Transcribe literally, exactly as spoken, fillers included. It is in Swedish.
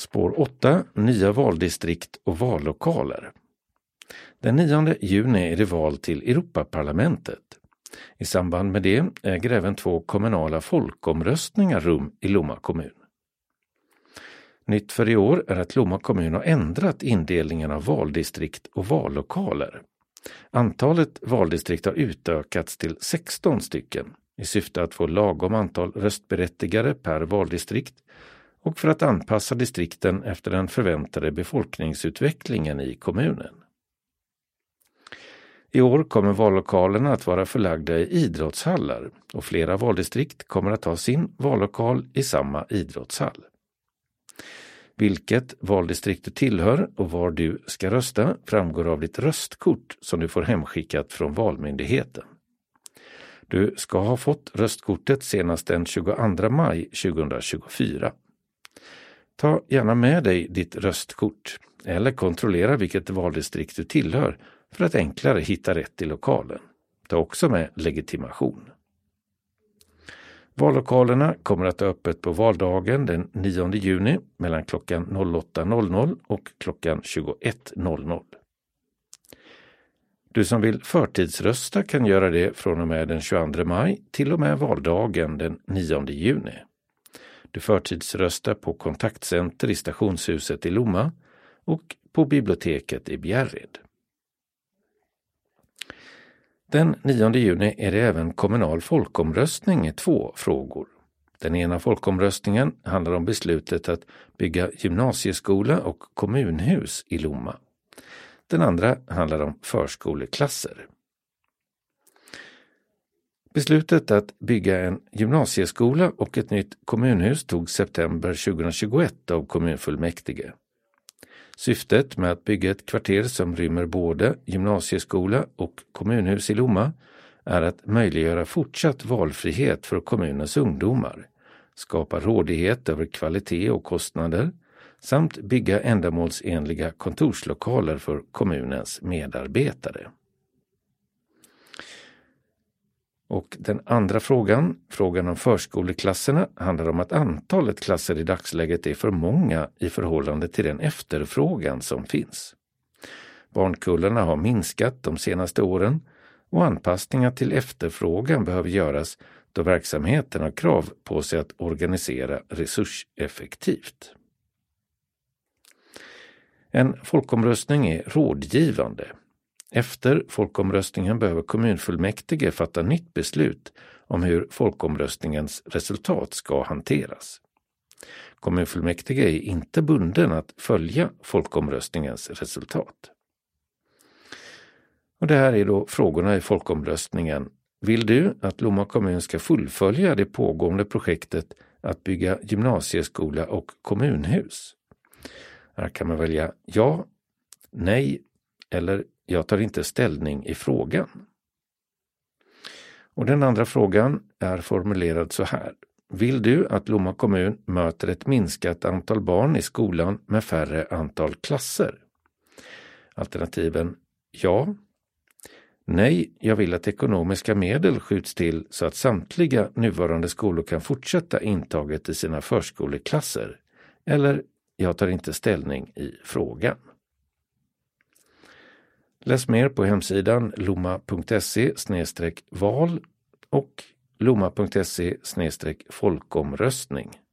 Spår åtta. Nya valdistrikt och vallokaler. Den nionde juni är det val till Europaparlamentet. I samband med det äger även två kommunala folkomröstningar rum i Lomma kommun. Nytt för i år är att Lomma kommun har ändrat indelningen av valdistrikt och vallokaler. Antalet valdistrikt har utökats till sexton stycken i syfte att få lagom antal röstberättigade per valdistrikt och för att anpassa distrikten efter den förväntade befolkningsutvecklingen i kommunen. I år kommer vallokalerna att vara förlagda i idrottshallar och flera valdistrikt kommer att ha sin vallokal i samma idrottshall. Vilket valdistrikt du tillhör och var du ska rösta framgår av ditt röstkort som du får hemskickat från Valmyndigheten. Du ska ha fått röstkortet senast den tjugoandra maj tjugohundratjugofyra. Ta gärna med dig ditt röstkort eller kontrollera vilket valdistrikt du tillhör för att enklare hitta rätt i lokalen. Ta också med legitimation. Vallokalerna kommer att ha öppet på valdagen den nionde juni mellan klockan åtta och klockan tjugoett. Du som vill förtidsrösta kan göra det från och med den tjugoandra maj till och med valdagen den nionde juni. Du förtidsröstar på kontaktcenter i stationshuset i Lomma och på biblioteket i Bjärred. Den nionde juni är det även kommunal folkomröstning i två frågor. Den ena folkomröstningen handlar om beslutet att bygga gymnasieskola och kommunhus i Lomma. Den andra handlar om förskoleklasser. Beslutet att bygga en gymnasieskola och ett nytt kommunhus tog september tjugohundratjugoett av kommunfullmäktige. Syftet med att bygga ett kvarter som rymmer både gymnasieskola och kommunhus i Lomma är att möjliggöra fortsatt valfrihet för kommunens ungdomar, skapa rådighet över kvalitet och kostnader samt bygga ändamålsenliga kontorslokaler för kommunens medarbetare. Och den andra frågan, frågan om förskoleklasserna, handlar om att antalet klasser i dagsläget är för många i förhållande till den efterfrågan som finns. Barnkullarna har minskat de senaste åren och anpassningar till efterfrågan behöver göras då verksamheten har krav på sig att organisera resurseffektivt. En folkomröstning är rådgivande. Efter folkomröstningen behöver kommunfullmäktige fatta nytt beslut om hur folkomröstningens resultat ska hanteras. Kommunfullmäktige är inte bunden att följa folkomröstningens resultat. Och det här är då frågorna i folkomröstningen. Vill du att Lomma kommun ska fullfölja det pågående projektet att bygga gymnasieskola och kommunhus? Här kan man välja ja, nej eller jag tar inte ställning i frågan. Och den andra frågan är formulerad så här. Vill du att Lomma kommun möter ett minskat antal barn i skolan med färre antal klasser? Alternativen ja. Nej, jag vill att ekonomiska medel skjuts till så att samtliga nuvarande skolor kan fortsätta intaget i sina förskoleklasser. Eller jag tar inte ställning i frågan. Läs mer på hemsidan lomma punkt se slash val och lomma punkt se slash folkomröstning.